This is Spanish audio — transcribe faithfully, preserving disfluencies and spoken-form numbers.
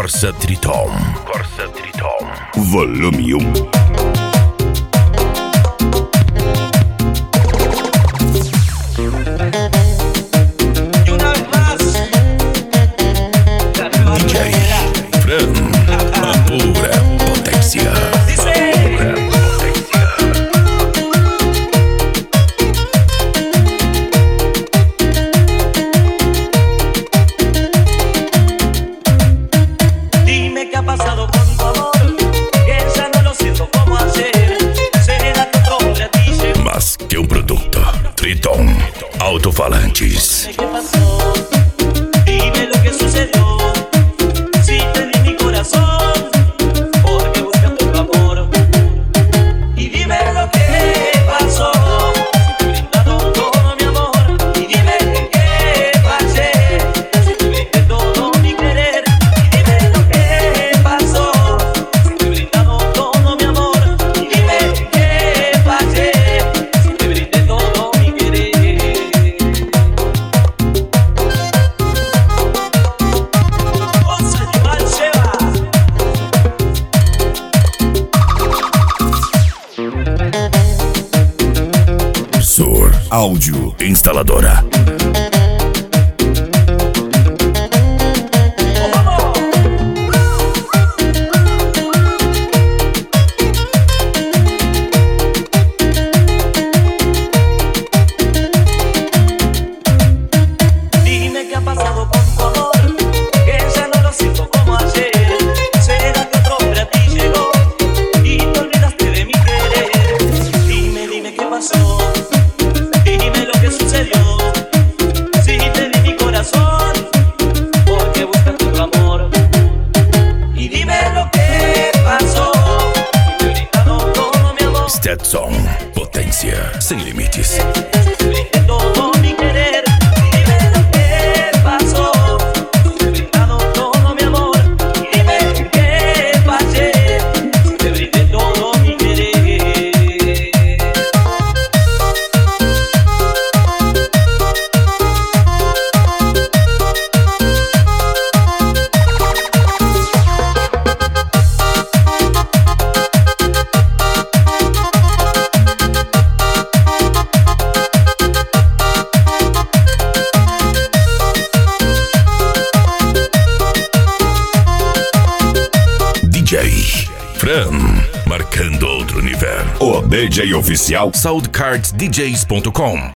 Corsa Triton. Corsa Triton. Volume um. D J Fran, a pura potência. Alto-falantes. ¿Qué pasó? Dime lo que sucedió. Si te di mi corazón, porque buscando tu amor. Y dime lo que pasó. Si te he brindado todo mi amor. Y dime qué pasé. Si te brindé todo mi querer. Y dime lo que pasó. Si te he brindado todo mi amor. Y dime qué pasé. Si te brindé todo mi querer. Sur Áudio Instaladora. Dime qué ha pasado con tu amor, que ya no lo siento como ayer. ¿Será que otro hombre a ti llegó y te olvidaste de mi querer? Dime, dime qué pasó. Dime lo que sucedió. Si te di mi corazón, porque buscaste tu amor. Y dime lo que pasó. Si te he brindado todo mi amor. Stetson, potência sem limites. Te brindé todo mi querer. Dime lo que pasó. Si te he brindado todo mi amor. Y dime qué pasé. Si te brindé todo mi querer. D J Fran, marcando outro nível. O D J oficial soundcards d js ponto com.